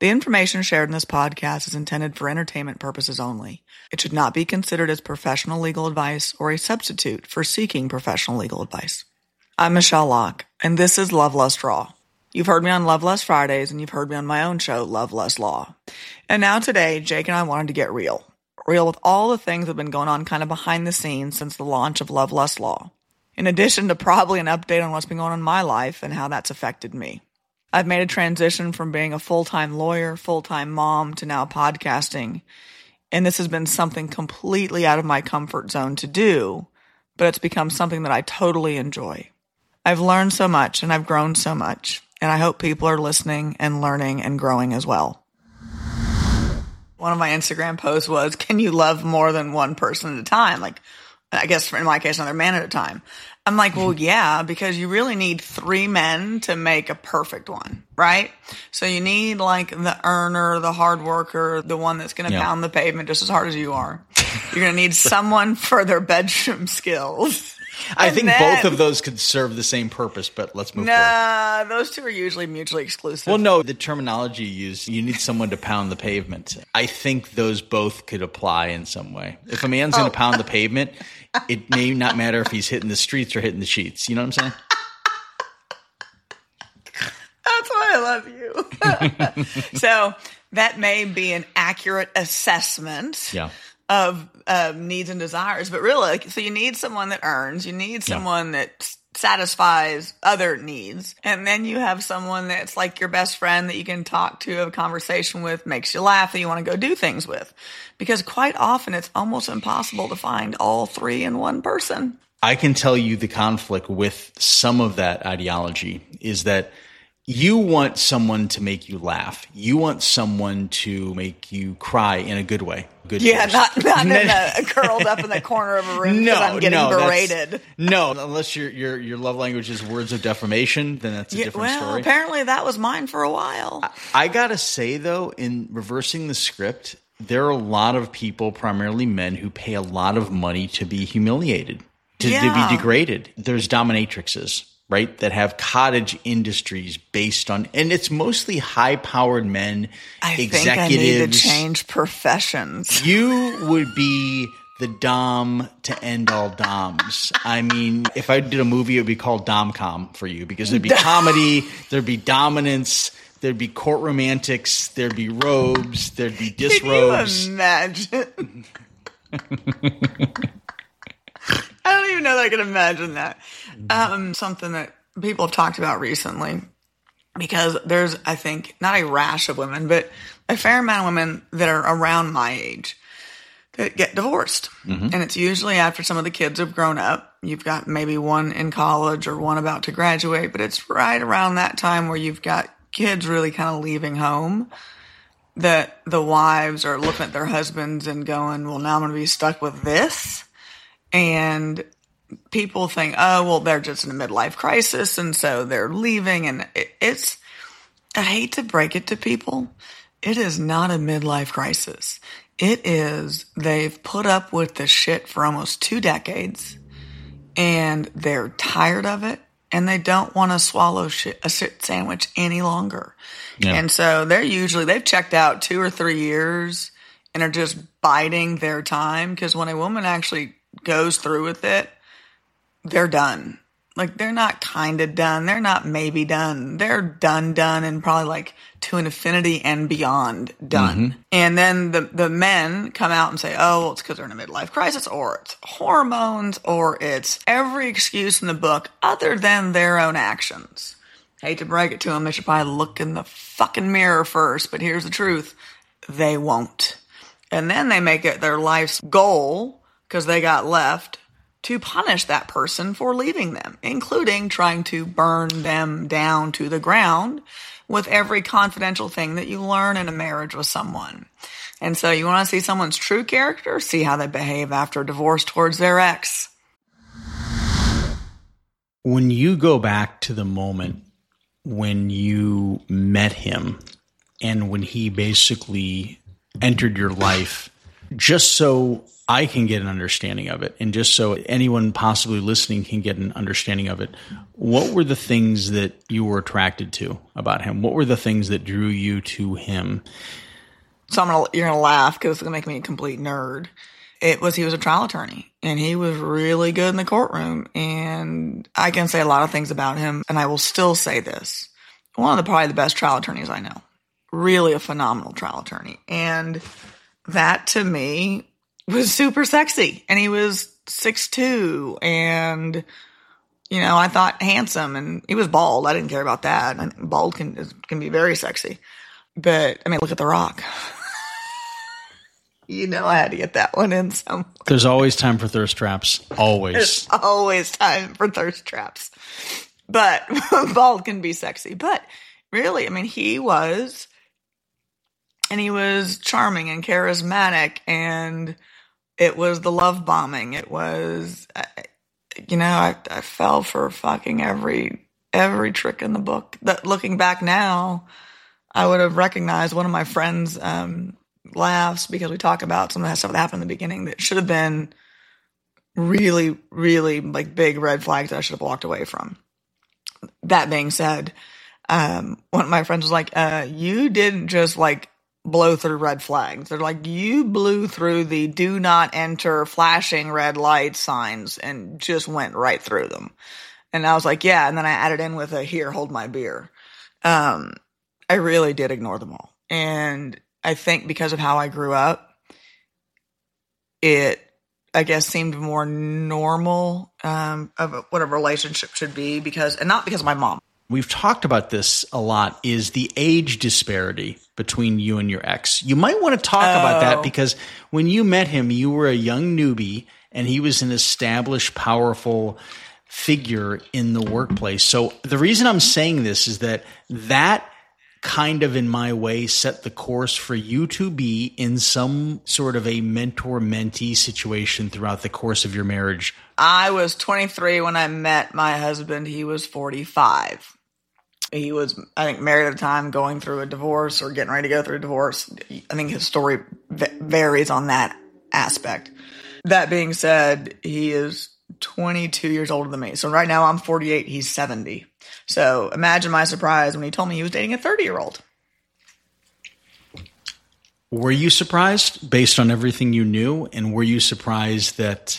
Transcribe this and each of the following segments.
The information shared in this podcast is intended for entertainment purposes only. It should not be considered as professional legal advice or a substitute for seeking professional legal advice. I'm Michelle Locke, and this is Love Lust Raw. You've heard me on Love Lust Fridays, and you've heard me on my own show, Love Lust Law. And now today, Jake and I wanted to get real. Real with all the things that have been going on kind of behind the scenes since the launch of Love Lust Law. In addition to probably an update on what's been going on in my life and how that's affected me. I've made a transition from being a full-time lawyer, full-time mom, to now podcasting. And this has been something completely out of my comfort zone to do, but it's become something that I totally enjoy. I've learned so much and I've grown so much, and I hope people are listening and learning and growing as well. One of my Instagram posts was, can you love more than one person at a time? Like, I guess in my case, another man at a time. I'm like, well, yeah, because you really need 3 men to make a perfect one, right? So you need like the earner, the hard worker, the one that's going to pound the pavement just as hard as you are. You're going to need someone for their bedroom skills. I think both of those could serve the same purpose, but let's move forward. Nah, those two are usually mutually exclusive. Well, no, the terminology you use, you need someone to pound the pavement. I think those both could apply in some way. If a man's going to pound the pavement, it may not matter if he's hitting the streets or hitting the sheets. You know what I'm saying? That's why I love you. So that may be an accurate assessment of needs and desires. But really, so you need someone that earns. You need someone that satisfies other needs. And then you have someone that's like your best friend that you can talk to, have a conversation with, makes you laugh, that you want to go do things with. Because quite often it's almost impossible to find all 3 in one person. I can tell you the conflict with some of that ideology is that you want someone to make you laugh. You want someone to make you cry in a good way. Not in curled up in the corner of a room because I'm getting berated. No, unless your love language is words of defamation, then that's a different story. Well, apparently that was mine for a while. I gotta say, though, in reversing the script, there are a lot of people, primarily men, who pay a lot of money to be humiliated, to be degraded. There's dominatrixes, right, that have cottage industries based on, and it's mostly high-powered men, executives. I need to change professions. You would be the dom to end all doms. I mean, if I did a movie, it would be called Domcom for you, because there'd be comedy, there'd be dominance, there'd be courtroom antics, there'd be robes, there'd be disrobes. Can you imagine? I don't even know that I can imagine that. Something that people have talked about recently, because there's, I think, not a rash of women, but a fair amount of women that are around my age that get divorced. Mm-hmm. And it's usually after some of the kids have grown up. You've got maybe one in college or one about to graduate, but it's right around that time where you've got kids really kind of leaving home, that the wives are looking at their husbands and going, well, now I'm going to be stuck with this. And people think, oh, well, they're just in a midlife crisis, and so they're leaving. And it's, I hate to break it to people, it is not a midlife crisis. It is, they've put up with the shit for almost 2 decades, and they're tired of it, and they don't want to swallow a shit sandwich any longer. Yeah. And so they've checked out 2 or 3 years and are just biding their time, because when a woman actually goes through with it, they're done. Like, they're not kind of done. They're not maybe done. They're done, and probably like to an infinity and beyond done. Mm-hmm. And then the men come out and say, oh, well, it's because they're in a midlife crisis, or it's hormones, or it's every excuse in the book other than their own actions. Hate to break it to them. They should probably look in the fucking mirror first, but here's the truth. They won't. And then they make it their life's goal, because they got left, to punish that person for leaving them, including trying to burn them down to the ground with every confidential thing that you learn in a marriage with someone. And so you want to see someone's true character? See how they behave after a divorce towards their ex. When you go back to the moment when you met him and when he basically entered your life, just so I can get an understanding of it, and just so anyone possibly listening can get an understanding of it, what were the things that you were attracted to about him? What were the things that drew you to him? So you're gonna laugh because it's gonna make me a complete nerd. He was a trial attorney, and he was really good in the courtroom. And I can say a lot of things about him, and I will still say this: probably the best trial attorneys I know. Really a phenomenal trial attorney, and that to me was super sexy. And he was 6'2", and I thought handsome, and he was bald. I didn't care about that. And bald can be very sexy, but I mean, look at The Rock. I had to get that one in somewhere. There's always time for thirst traps. Always. There's always time for thirst traps. But bald can be sexy. But really, I mean, he was charming and charismatic, and it was the love bombing. It was, I fell for fucking every trick in the book. That looking back now, I would have recognized one of my friends' laughs because we talk about some of that stuff that happened in the beginning that should have been really, really like big red flags that I should have walked away from. That being said, one of my friends was like, you didn't just like blow through red flags. They're like, you blew through the do not enter flashing red light signs and just went right through them. And I was like, yeah. And then I added in with a here, hold my beer. I really did ignore them all. And I think because of how I grew up, it, I guess, seemed more normal of what a relationship should be and not because of my mom. We've talked about this a lot, is the age disparity between you and your ex. You might want to talk about that because when you met him, you were a young newbie and he was an established, powerful figure in the workplace. So the reason I'm saying this is that kind of in my way set the course for you to be in some sort of a mentor-mentee situation throughout the course of your marriage. I was 23 when I met my husband. He was 45. He was, I think, married at the time, going through a divorce or getting ready to go through a divorce. I think his story varies on that aspect. That being said, he is 22 years older than me. So right now I'm 48, he's 70. So imagine my surprise when he told me he was dating a 30-year-old. Were you surprised based on everything you knew? And were you surprised that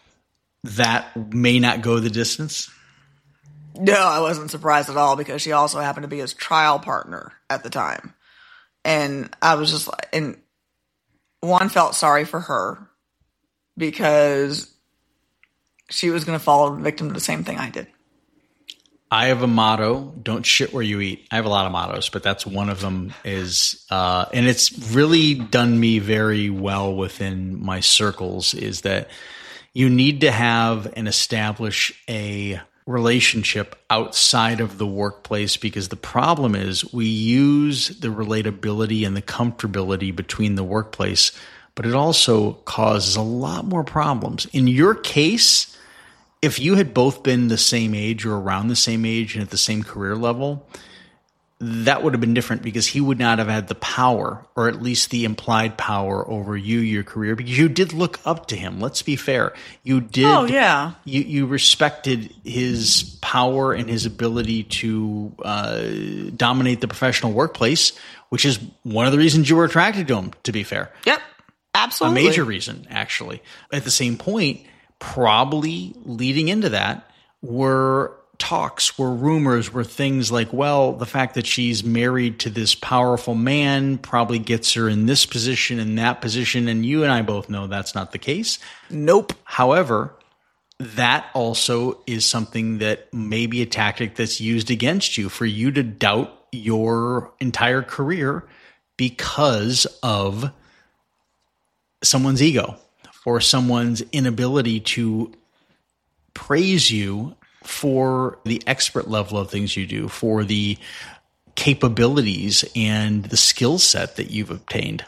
may not go the distance? No, I wasn't surprised at all because she also happened to be his trial partner at the time. And I was just like, and one, felt sorry for her because she was going to fall victim to the same thing I did. I have a motto, don't shit where you eat. I have a lot of mottos, but that's one of them is, and it's really done me very well within my circles, is that you need to have and establish a relationship outside of the workplace, because the problem is we use the relatability and the comfortability between the workplace, but it also causes a lot more problems. In your case, if you had both been the same age or around the same age and at the same career level, that would have been different because he would not have had the power, or at least the implied power over your career, because you did look up to him. Let's be fair. You did. Oh, yeah. You respected his power and his ability to dominate the professional workplace, which is one of the reasons you were attracted to him, to be fair. Yep. Absolutely. A major reason, actually. At the same point, probably leading into that were talks, were rumors, were things like, well, the fact that she's married to this powerful man probably gets her in this position and that position. And you and I both know that's not the case. Nope. However, that also is something that may be a tactic that's used against you, for you to doubt your entire career because of someone's ego or someone's inability to praise you for the expert level of things you do, for the capabilities and the skill set that you've obtained.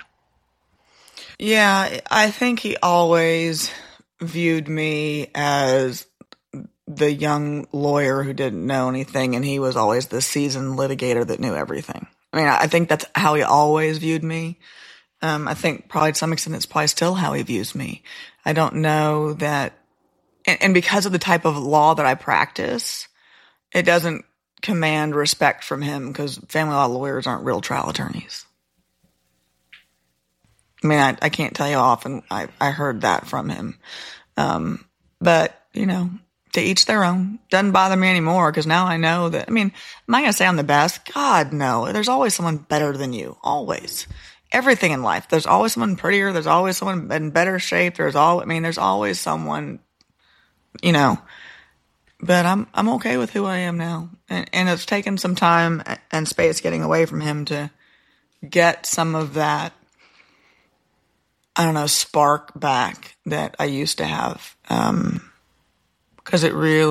Yeah, I think he always viewed me as the young lawyer who didn't know anything, and he was always the seasoned litigator that knew everything. I mean, I think that's how he always viewed me. I think probably to some extent it's probably still how he views me. I don't know that, and because of the type of law that I practice, it doesn't command respect from him because family law lawyers aren't real trial attorneys. I mean, I can't tell you how often I heard that from him. But, to each their own. Doesn't bother me anymore because now I know that, am I going to say I'm the best? God, no. There's always someone better than you. Always. Everything in life. There's always someone prettier. There's always someone in better shape. There's always someone, but I'm okay with who I am now. And it's taken some time and space getting away from him to get some of that, spark back that I used to have. Because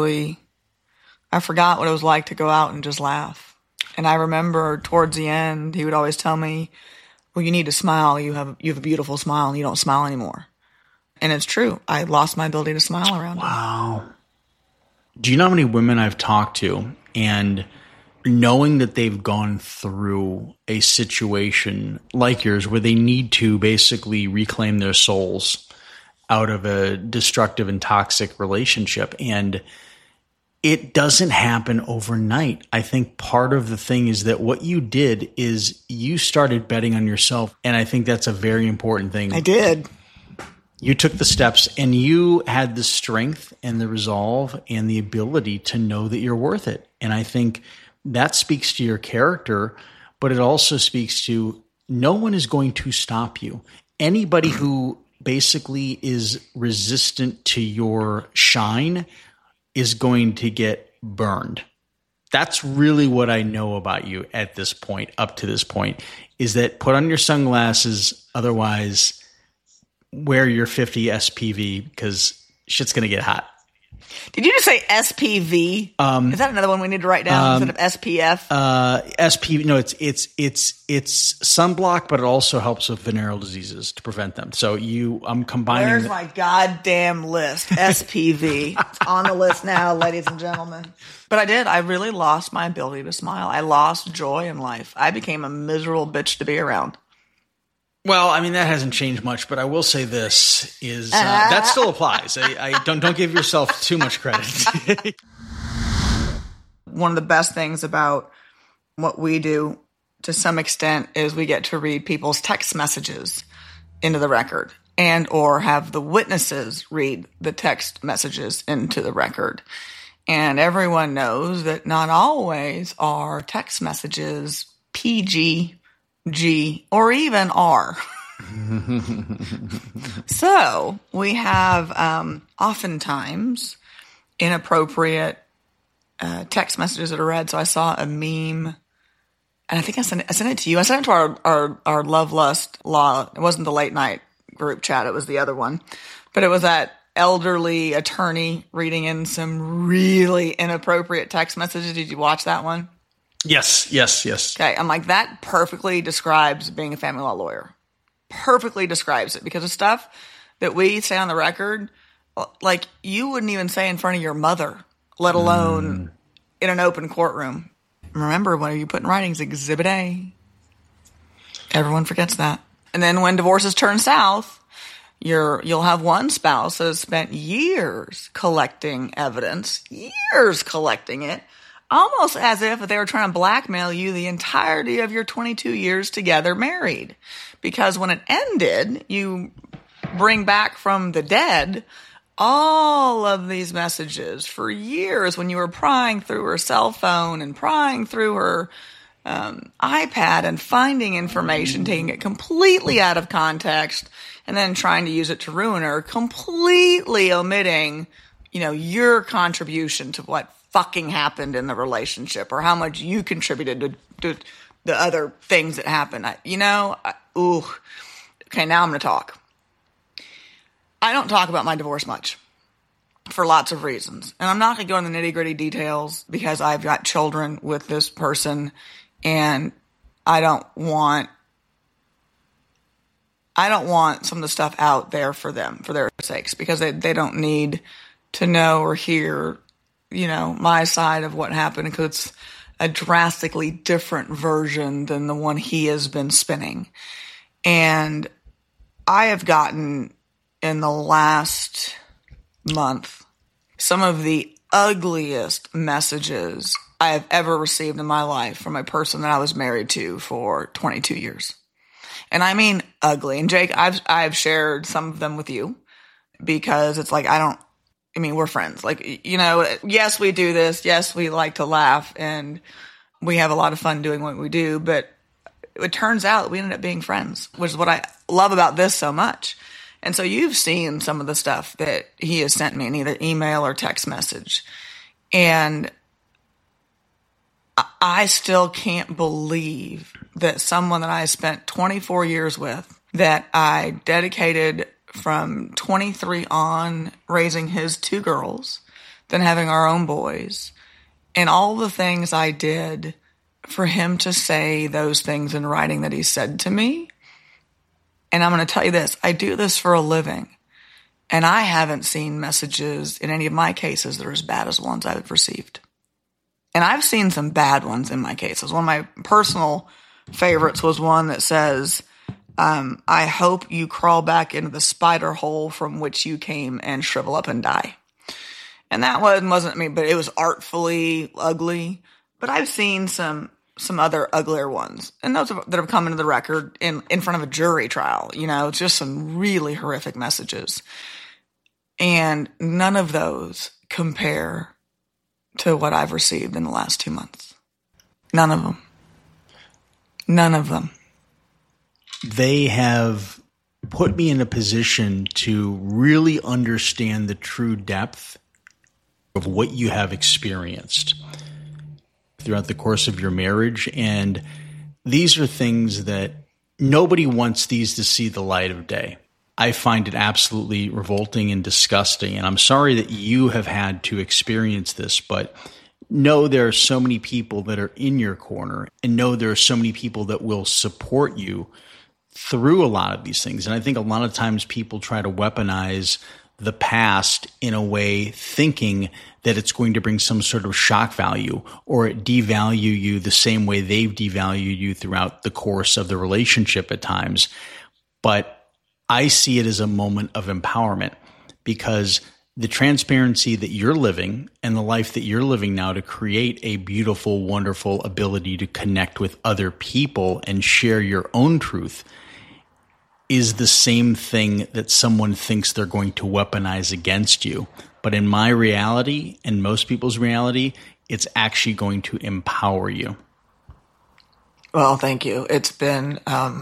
I forgot what it was like to go out and just laugh. And I remember towards the end, he would always tell me, well, you need to smile. You have a beautiful smile and you don't smile anymore. And it's true. I lost my ability to smile around him. Wow. Do you know how many women I've talked to, and knowing that they've gone through a situation like yours where they need to basically reclaim their souls out of a destructive and toxic relationship, and it doesn't happen overnight. I think part of the thing is that what you did is you started betting on yourself, and I think that's a very important thing. I did. You took the steps and you had the strength and the resolve and the ability to know that you're worth it. And I think that speaks to your character, but it also speaks to no one is going to stop you. Anybody who basically is resistant to your shine is going to get burned. That's really what I know about you at this point, up to this point, is that put on your sunglasses, otherwise wear your 50 SPV because shit's going to get hot. Did you just say SPV? Is that another one we need to write down instead of SPF? SPV. No, it's sunblock, but it also helps with venereal diseases to prevent them. So I'm combining. Where's my goddamn list? SPV. It's on the list now, ladies and gentlemen. But I did. I really lost my ability to smile. I lost joy in life. I became a miserable bitch to be around. Well, that hasn't changed much, but I will say this is that still applies. I don't give yourself too much credit. One of the best things about what we do to some extent is we get to read people's text messages into the record and or have the witnesses read the text messages into the record. And everyone knows that not always are text messages PG, G, or even R. So we have oftentimes inappropriate text messages that are read. So I saw a meme, and I think I sent it to you. I sent it to our Love Lust Law. It wasn't the late night group chat. It was the other one. But it was that elderly attorney reading in some really inappropriate text messages. Did you watch that one? Yes. Okay, I'm like, that perfectly describes being a family law lawyer. Perfectly describes it, because the stuff that we say on the record, like, you wouldn't even say in front of your mother, let alone in an open courtroom. Remember, when you put in writings, Exhibit A. Everyone forgets that. And then when divorces turn south, you'll have one spouse that has spent years collecting evidence, years collecting it, almost as if they were trying to blackmail you the entirety of your 22 years together married. Because when it ended, you bring back from the dead all of these messages for years when you were prying through her cell phone and prying through her iPad and finding information, taking it completely out of context, and then trying to use it to ruin her, completely omitting, your contribution to what fucking happened in the relationship or how much you contributed to the other things that happened. Okay, now I'm going to talk. I don't talk about my divorce much for lots of reasons. And I'm not going to go into the nitty-gritty details because I've got children with this person, and I don't want some of the stuff out there for them, for their sakes, because they don't need to know or hear my side of what happened, because it's a drastically different version than the one he has been spinning. And I have gotten in the last month some of the ugliest messages I have ever received in my life from a person that I was married to for 22 years. And I mean ugly. And Jake, I've shared some of them with you because it's like, we're friends. Like, yes, we do this. Yes, we like to laugh and we have a lot of fun doing what we do, but it turns out we ended up being friends, which is what I love about this so much. And so you've seen some of the stuff that he has sent me in either email or text message. And I still can't believe that someone that I spent 24 years with, that I dedicated from 23 on raising his 2 girls, then having our own boys, and all the things I did for him to say those things in writing that he said to me. And I'm going to tell you this, I do this for a living. And I haven't seen messages in any of my cases that are as bad as the ones I've received. And I've seen some bad ones in my cases. One of my personal favorites was one that says, I hope you crawl back into the spider hole from which you came and shrivel up and die. And that one wasn't me, but it was artfully ugly. But I've seen some other uglier ones. And those that have come into the record in front of a jury trial, just some really horrific messages. And none of those compare to what I've received in the last 2 months. None of them. None of them. They have put me in a position to really understand the true depth of what you have experienced throughout the course of your marriage. And these are things that nobody wants these to see the light of day. I find it absolutely revolting and disgusting. And I'm sorry that you have had to experience this, but know there are so many people that are in your corner, and know there are so many people that will support you through a lot of these things. And I think a lot of times people try to weaponize the past in a way thinking that it's going to bring some sort of shock value or devalue you the same way they've devalued you throughout the course of the relationship at times. But I see it as a moment of empowerment, because the transparency that you're living and the life that you're living now to create a beautiful, wonderful ability to connect with other people and share your own truth is the same thing that someone thinks they're going to weaponize against you. But in my reality and most people's reality, it's actually going to empower you. Well, thank you. It's been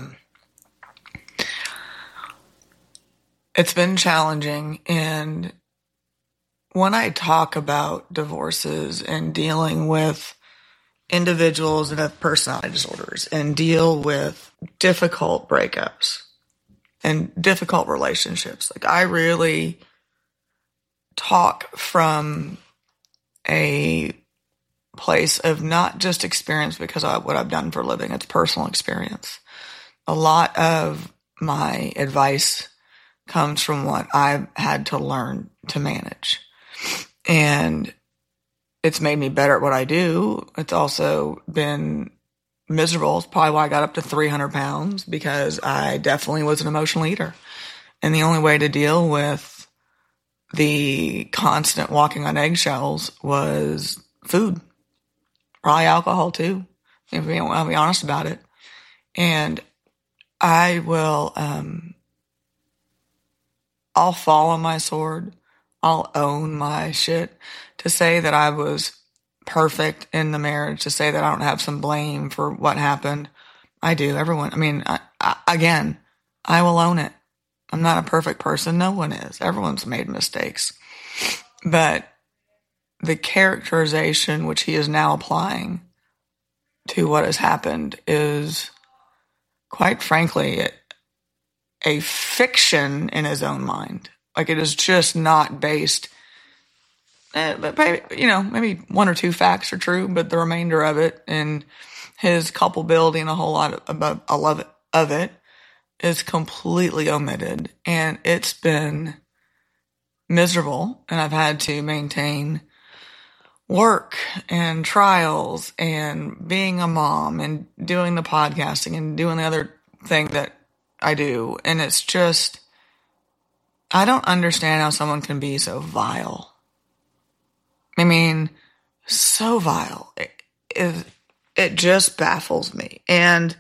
challenging. And when I talk about divorces and dealing with individuals that have personality disorders and deal with difficult breakups and difficult relationships, like I really talk from a place of not just experience because of what I've done for a living. It's personal experience. A lot of my advice comes from what I've had to learn to manage. And it's made me better at what I do. It's also been miserable. It's probably why I got up to 300 pounds, because I definitely was an emotional eater. And the only way to deal with the constant walking on eggshells was food. Probably alcohol too, if we want to be honest about it. And I will, I'll fall on my sword. I'll own my shit. To say that I was perfect in the marriage, to say that I don't have some blame for what happened, I do. Everyone, again, I will own it. I'm not a perfect person. No one is. Everyone's made mistakes. But the characterization which he is now applying to what has happened is, quite frankly, a fiction in his own mind. Like, it is just not based. But maybe 1 or 2 facts are true, but the remainder of it and his culpability and a whole lot of it is completely omitted. And it's been miserable. And I've had to maintain work and trials and being a mom and doing the podcasting and doing the other thing that I do. And it's just, I don't understand how someone can be so vile. I mean, so vile. It just baffles me. And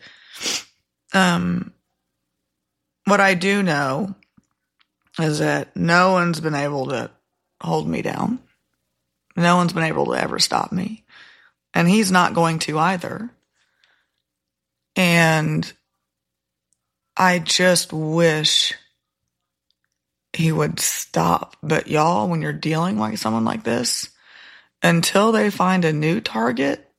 what I do know is that no one's been able to hold me down. No one's been able to ever stop me. And he's not going to either. And I just wish he would stop. But y'all, when you're dealing with someone like this, until they find a new target,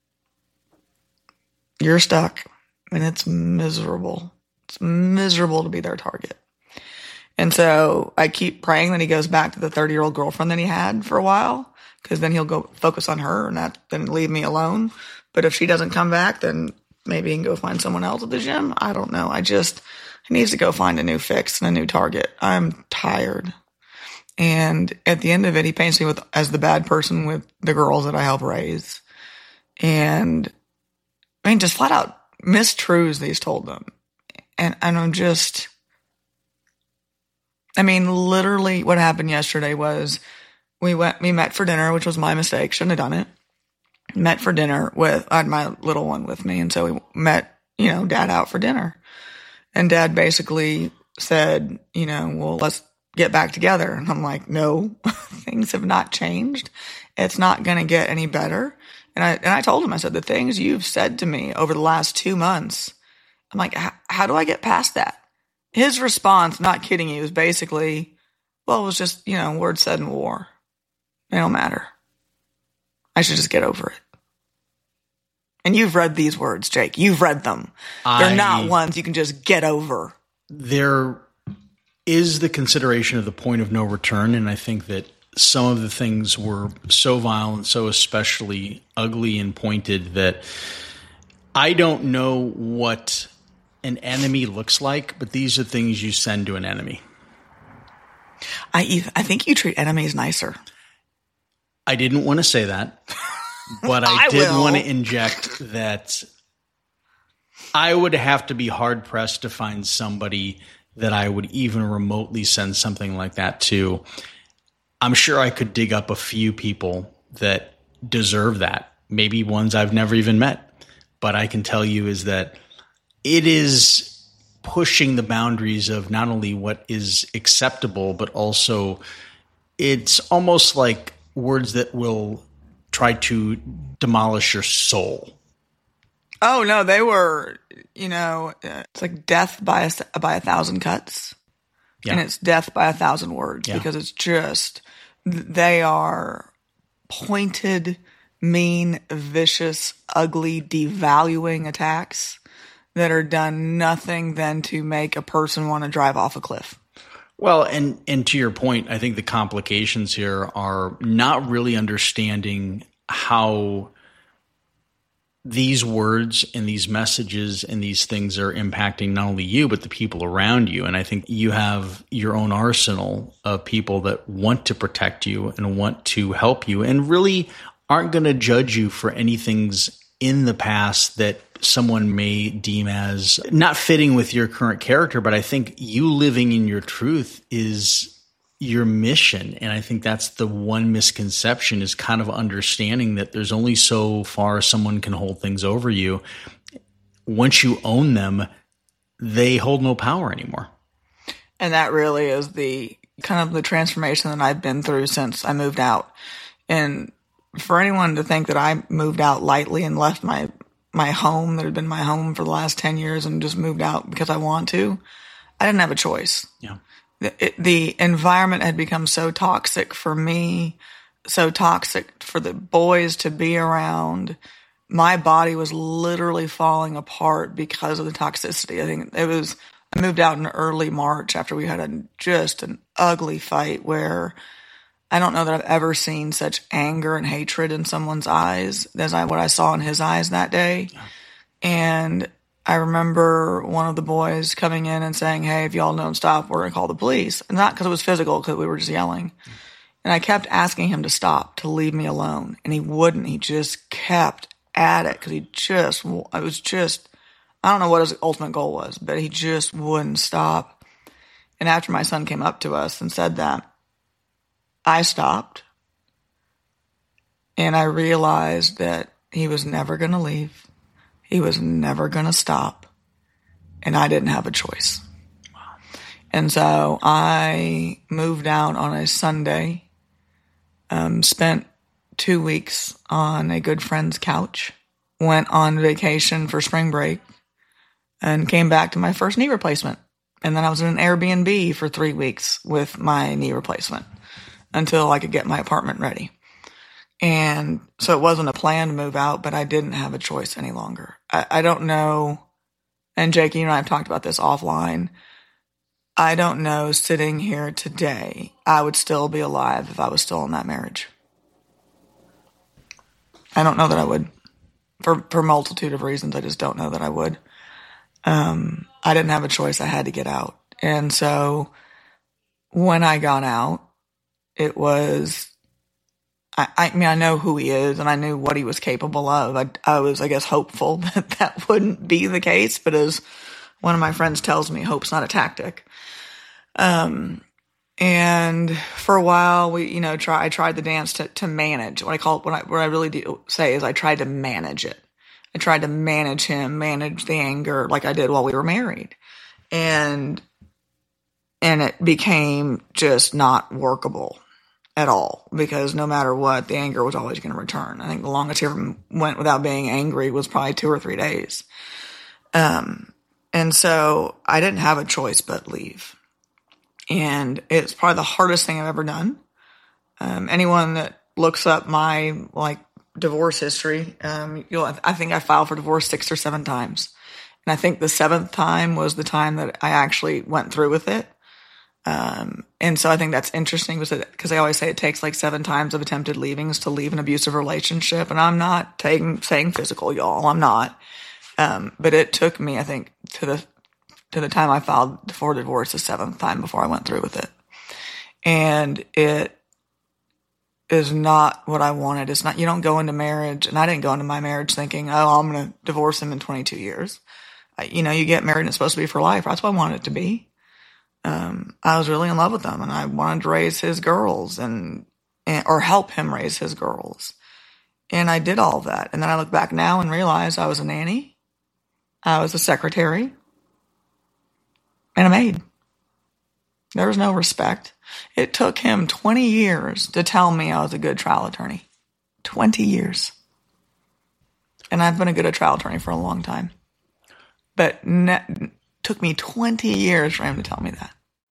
you're stuck. And it's miserable. It's miserable to be their target. And so I keep praying that he goes back to the 30-year-old girlfriend that he had for a while, because then he'll go focus on her and then leave me alone. But if she doesn't come back, then maybe he can go find someone else at the gym. I don't know. He needs to go find a new fix and a new target. I'm tired. And at the end of it, he paints me as the bad person with the girls that I help raise. And I mean, just flat out mistruths that he's told them. And I'm just, I mean, literally what happened yesterday was we met for dinner, which was my mistake. Shouldn't have done it. Met for dinner I had my little one with me. And so we met, Dad out for dinner. And Dad basically said, well, let's get back together. And I'm like, no, things have not changed. It's not going to get any better. And I told him, I said, the things you've said to me over the last 2 months, I'm like, how do I get past that? His response, not kidding you, was basically, well, it was just, words said in war. They don't matter. I should just get over it. And you've read these words, Jake. You've read them. They're not ones you can just get over. There is the consideration of the point of no return. And I think that some of the things were so violent, so especially ugly and pointed, that I don't know what an enemy looks like, but these are things you send to an enemy. I think you treat enemies nicer. I didn't want to say that, but I did want to inject that I would have to be hard pressed to find somebody that I would even remotely send something like that to. I'm sure I could dig up a few people that deserve that, maybe ones I've never even met. But I can tell you is that it is pushing the boundaries of not only what is acceptable, but also it's almost like words that will try to demolish your soul. Oh, no, they were, it's like death by 1,000 cuts. Yeah. And it's death by 1,000 words, because it's just, they are pointed, mean, vicious, ugly, devaluing attacks that are done nothing than to make a person want to drive off a cliff. Well, and to your point, I think the complications here are not really understanding how these words and these messages and these things are impacting not only you, but the people around you. And I think you have your own arsenal of people that want to protect you and want to help you and really aren't going to judge you for anything in the past that someone may deem as not fitting with your current character. But I think you living in your truth is your mission. And I think that's the one misconception, is kind of understanding that there's only so far someone can hold things over you. Once you own them, they hold no power anymore. And that really is the kind of the transformation that I've been through since I moved out. And for anyone to think that I moved out lightly and left my home that had been my home for the last 10 years and just moved out because I want to, I didn't have a choice. Yeah. The environment had become so toxic for me, so toxic for the boys to be around. My body was literally falling apart because of the toxicity. I think I moved out in early March after we had just an ugly fight where I don't know that I've ever seen such anger and hatred in someone's eyes as what I saw in his eyes that day. Yeah. And I remember one of the boys coming in and saying, hey, if y'all don't stop, we're going to call the police. And not because it was physical, because we were just yelling. And I kept asking him to stop, to leave me alone. And he wouldn't. He just kept at it because I don't know what his ultimate goal was, but he just wouldn't stop. And after my son came up to us and said that, I stopped. And I realized that he was never going to leave. He was never going to stop. And I didn't have a choice. Wow. And so I moved out on a Sunday, spent 2 weeks on a good friend's couch, went on vacation for spring break, and came back to my first knee replacement. And then I was in an Airbnb for 3 weeks with my knee replacement until I could get my apartment ready. And so it wasn't a plan to move out, but I didn't have a choice any longer. I don't know, and Jake, you and I have talked about this offline. I don't know, sitting here today, I would still be alive if I was still in that marriage. I don't know that I would. For a multitude of reasons, I just don't know that I would. I didn't have a choice. I had to get out. And so when I got out, it was, I mean, I know who he is and I knew what he was capable of. I was, I guess, hopeful that that wouldn't be the case. But as one of my friends tells me, hope's not a tactic. And for a while, I tried the dance to manage. What I really do say is I tried to manage it. I tried to manage him, manage the anger like I did while we were married. And it became just not workable at all, because no matter what, the anger was always going to return. I think the longest he ever went without being angry was probably 2 or 3 days. And so I didn't have a choice but leave. And it's probably the hardest thing I've ever done. Anyone that looks up my divorce history, I think I filed for divorce 6 or 7 times. And I think the 7th time was the time that I actually went through with it. And so I think that's interesting because I always say it takes 7 times of attempted leavings to leave an abusive relationship. And I'm not saying physical, y'all. I'm not. But it took me, I think, to the time I filed for divorce, the 7th time before I went through with it. And it is not what I wanted. It's not, you don't go into marriage, and I didn't go into my marriage thinking, oh, I'm going to divorce him in 22 years. You get married and it's supposed to be for life. That's what I wanted it to be. I was really in love with him, and I wanted to raise his girls or help him raise his girls. And I did all of that. And then I look back now and realize I was a nanny. I was a secretary. And a maid. There was no respect. It took him 20 years to tell me I was a good trial attorney. 20 years. And I've been a good trial attorney for a long time. But took me 20 years for him to tell me that.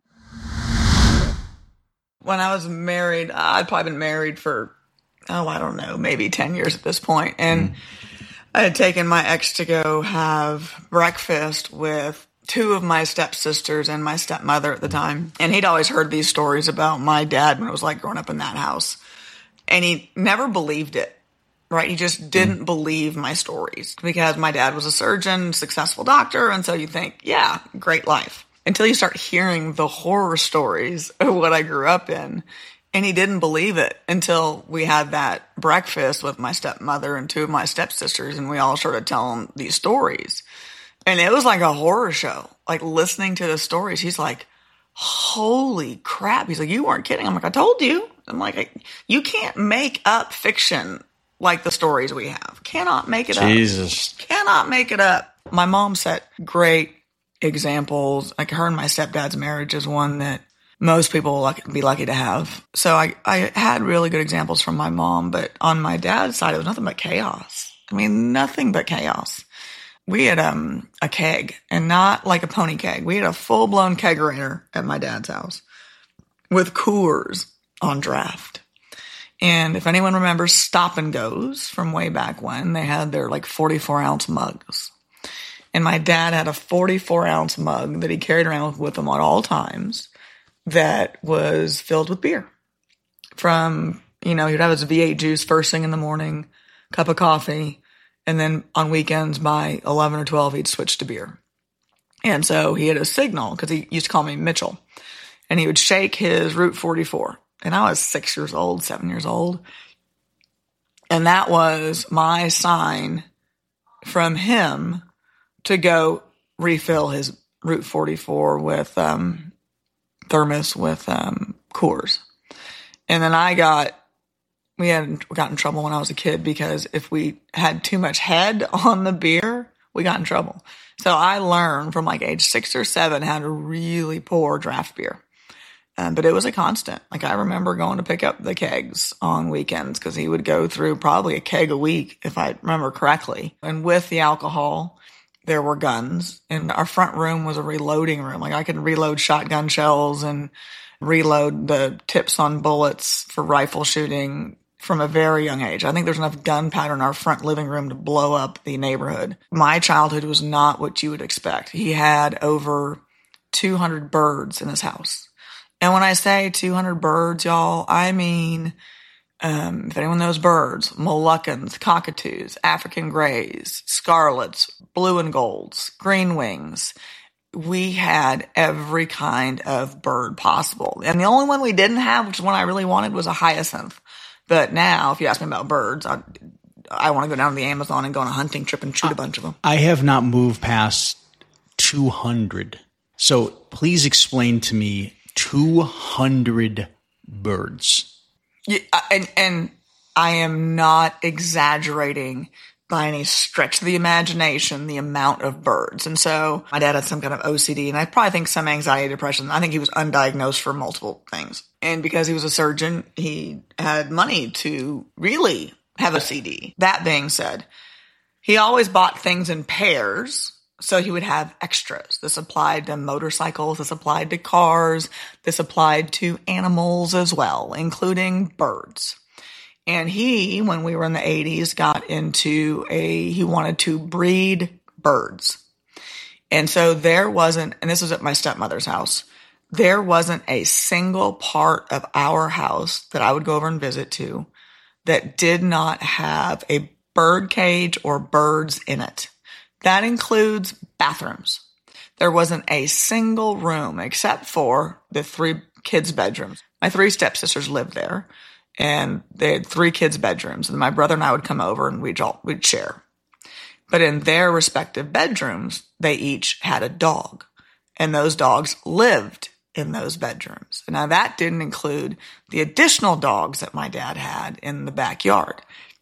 When I was married, I'd probably been married for, I don't know, maybe 10 years at this point. And I had taken my ex to go have breakfast with 2 of my stepsisters and my stepmother at the time. And he'd always heard these stories about my dad when it was like growing up in that house. And he never believed it, right? He just didn't believe my stories because my dad was a surgeon, successful doctor. And so you think, yeah, great life. Until you start hearing the horror stories of what I grew up in. And he didn't believe it until we had that breakfast with my stepmother and 2 of my stepsisters. And we all started telling these stories. And it was like a horror show, listening to the stories. He's like, holy crap. He's like, you weren't kidding. I'm like, I told you. I'm like, you can't make up fiction like the stories we have. Cannot make it up. Jesus. Cannot make it up. My mom set great examples. Her and my stepdad's marriage is one that most people will be lucky to have. So I had really good examples from my mom, but on my dad's side, it was nothing but chaos. I mean, nothing but chaos. We had a keg, and not like a pony keg. We had a full-blown kegerator at my dad's house with Coors on draft. And if anyone remembers Stop and Goes from way back when, they had their 44-ounce mugs. And my dad had a 44-ounce mug that he carried around with him at all times that was filled with beer. From, he'd have his V8 juice first thing in the morning, cup of coffee, and then on weekends by 11 or 12, he'd switch to beer. And so he had a signal, because he used to call me Mitchell, and he would shake his Route 44. And I was 6 years old, 7 years old. And that was my sign from him to go refill his Route 44 with thermos with Coors. And then we got in trouble when I was a kid because if we had too much head on the beer, we got in trouble. So I learned from like age 6 or 7 how to really pour draft beer. But it was a constant. Like I remember going to pick up the kegs on weekends because he would go through probably a keg a week, if I remember correctly. And with the alcohol, there were guns. And our front room was a reloading room. Like I could reload shotgun shells and reload the tips on bullets for rifle shooting from a very young age. I think there's enough gunpowder in our front living room to blow up the neighborhood. My childhood was not what you would expect. He had over 200 birds in his house. And when I say 200 birds, y'all, I mean, if anyone knows birds, moluccans, cockatoos, African grays, scarlets, blue and golds, green wings. We had every kind of bird possible. And the only one we didn't have, which is one I really wanted, was a hyacinth. But now, if you ask me about birds, I want to go down to the Amazon and go on a hunting trip and shoot a bunch of them. I have not moved past 200. So please explain to me 200 birds. Yeah, and I am not exaggerating by any stretch of the imagination, the amount of birds. And so my dad had some kind of OCD, and I probably think some anxiety, depression. I think he was undiagnosed for multiple things. And because he was a surgeon, he had money to really have OCD. That being said, he always bought things in pairs, so he would have extras. This applied to motorcycles, this applied to cars, this applied to animals as well, including birds. And he, when we were in the 80s, got into he wanted to breed birds. And so there wasn't, and this was at my stepmother's house, there wasn't a single part of our house that I would go over and visit to that did not have a bird cage or birds in it. That includes bathrooms. There wasn't a single room except for the 3 kids' bedrooms. My 3 stepsisters lived there. And they had 3 kids' bedrooms, and my brother and I would come over and we'd share. But in their respective bedrooms, they each had a dog, and those dogs lived in those bedrooms. And now that didn't include the additional dogs that my dad had in the backyard.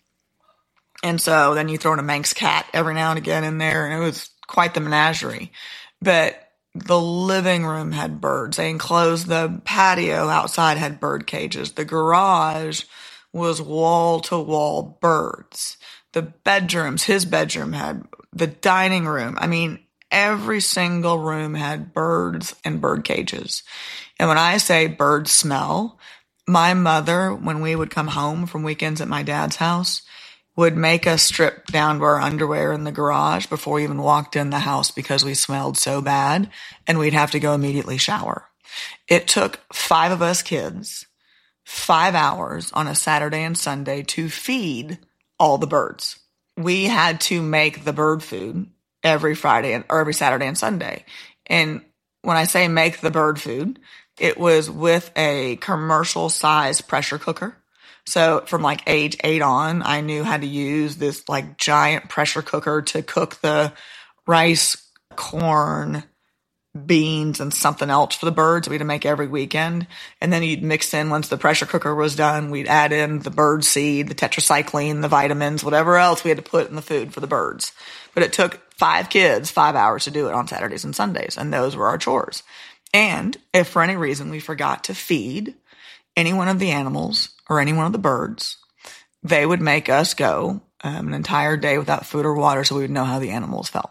And so then you throw in a Manx cat every now and again in there, and it was quite the menagerie. But the living room had birds. They enclosed the patio outside, had bird cages. The garage was wall to wall birds. The bedrooms, his bedroom had the dining room. I mean, every single room had birds and bird cages. And when I say bird smell, my mother, when we would come home from weekends at my dad's house, would make us strip down to our underwear in the garage before we even walked in the house because we smelled so bad, and we'd have to go immediately shower. It took 5 of us kids 5 hours on a Saturday and Sunday to feed all the birds. We had to make the bird food every Friday or every Saturday and Sunday. And when I say make the bird food, it was with a commercial size pressure cooker. So from like age 8 on, I knew how to use this like giant pressure cooker to cook the rice, corn, beans, and something else for the birds we had to make every weekend. And then you'd mix in, once the pressure cooker was done, we'd add in the bird seed, the tetracycline, the vitamins, whatever else we had to put in the food for the birds. But it took 5 kids 5 hours to do it on Saturdays and Sundays, and those were our chores. And if for any reason we forgot to feed any one of the animals or any one of the birds, they would make us go an entire day without food or water so we would know how the animals felt.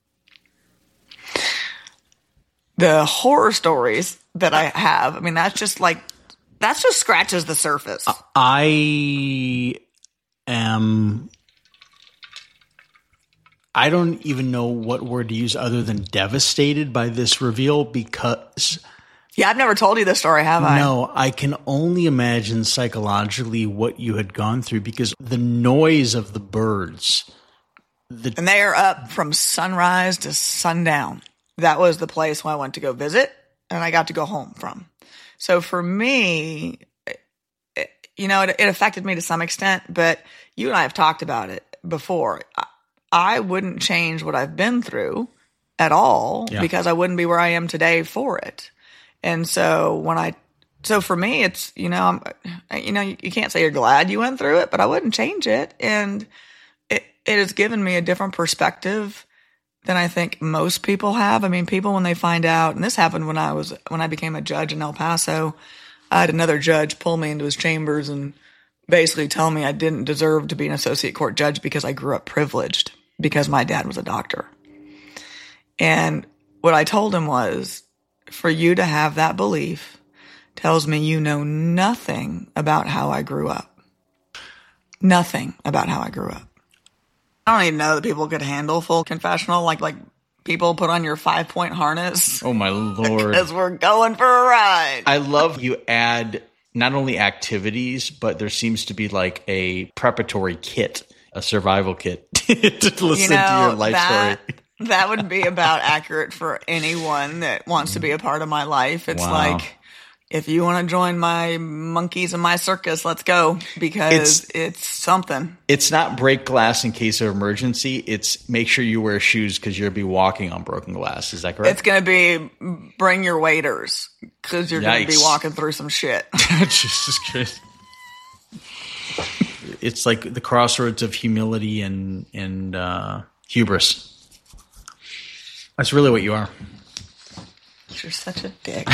The horror stories that I have, I mean, that just scratches the surface. I don't even know what word to use other than devastated by this reveal, because yeah, I've never told you this story, have I? No, I can only imagine psychologically what you had gone through, because the noise of the birds. And they are up from sunrise to sundown. That was the place where I went to go visit, and I got to go home from. So for me, it affected me to some extent, but you and I have talked about it before. I wouldn't change what I've been through at all because I wouldn't be where I am today for it. And so so for me, it's, you can't say you're glad you went through it, but I wouldn't change it. And it has given me a different perspective than I think most people have. I mean, people, when they find out, and this happened when I became a judge in El Paso, I had another judge pull me into his chambers and basically tell me I didn't deserve to be an associate court judge because I grew up privileged because my dad was a doctor. And what I told him was, for you to have that belief tells me you know nothing about how I grew up. Nothing about how I grew up. I don't even know that people could handle full confessional, like people put on your 5-point harness. Oh, my Lord. Because we're going for a ride. I love you add not only activities, but there seems to be like a preparatory kit, a survival kit to listen to your life story. That would be about accurate for anyone that wants to be a part of my life. It's like, if you want to join my monkeys and my circus, let's go, because it's something. It's not break glass in case of emergency. It's make sure you wear shoes because you'll be walking on broken glass. Is that correct? It's going to be bring your waders because you're going to be walking through some shit. Jesus Christ. It's like the crossroads of humility and hubris. That's really what you are. You're such a dick.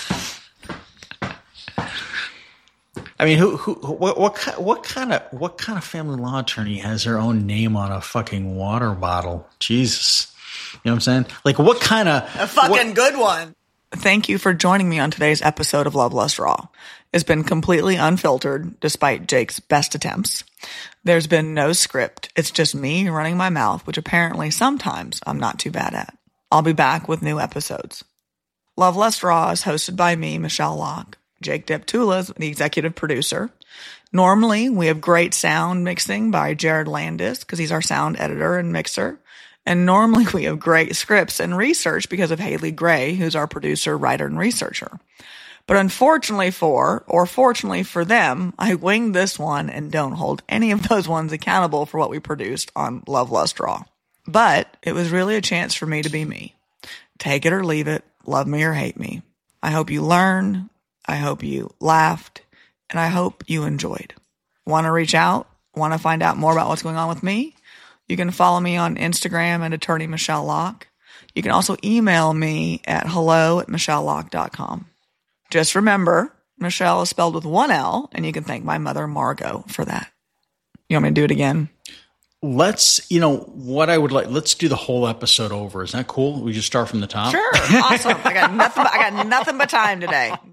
I mean, what kind of family law attorney has their own name on a fucking water bottle? Jesus, you know what I'm saying? Like, what kind of a fucking good one? Thank you for joining me on today's episode of Love Lust Raw. It's been completely unfiltered, despite Jake's best attempts. There's been no script. It's just me running my mouth, which apparently sometimes I'm not too bad at. I'll be back with new episodes. Love Lust Raw is hosted by me, Michelle Locke. Jake Deptula is the executive producer. Normally, we have great sound mixing by Jared Landis because he's our sound editor and mixer. And normally, we have great scripts and research because of Haley Gray, who's our producer, writer, and researcher. But unfortunately fortunately for them, I winged this one and don't hold any of those ones accountable for what we produced on Love Lust Raw. But it was really a chance for me to be me. Take it or leave it, love me or hate me. I hope you learn. I hope you laughed, and I hope you enjoyed. Want to reach out? Want to find out more about what's going on with me? You can follow me on Instagram at Attorney Michelle Locke. You can also email me at hello@michellelocke.com. Just remember, Michelle is spelled with one L, and you can thank my mother, Margot, for that. You want me to do it again? Let's do the whole episode over. Is that cool? We just start from the top? Sure. Awesome. I got nothing but time today.